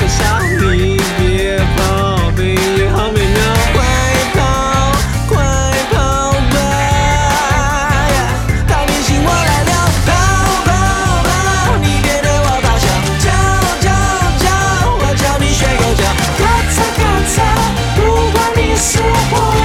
笑，你别跑，背也好美妙，快跑，快跑吧！逃命信我来了，跑跑跑，你别对我咆哮，叫，我叫你学狗叫，咔嚓咔嚓，不管你是我。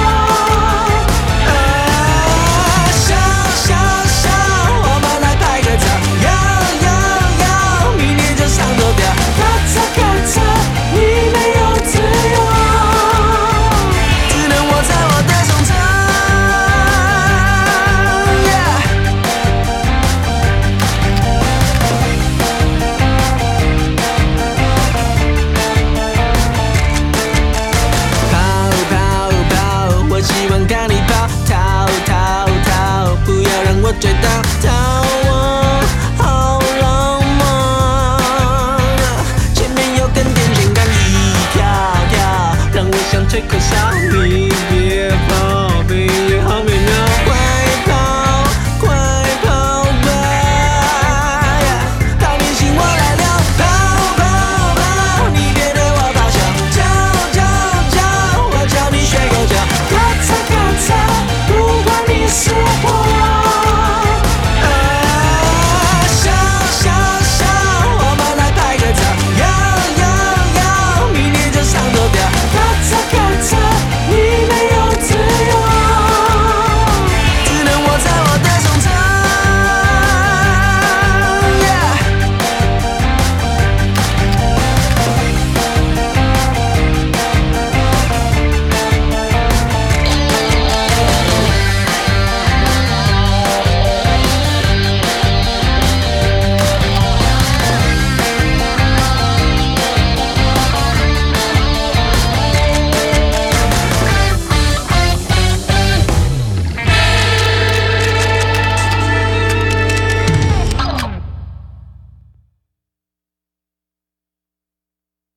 我追到逃亡，好浪漫。前面有根电线杆，一条条，让我想吹口哨，你别。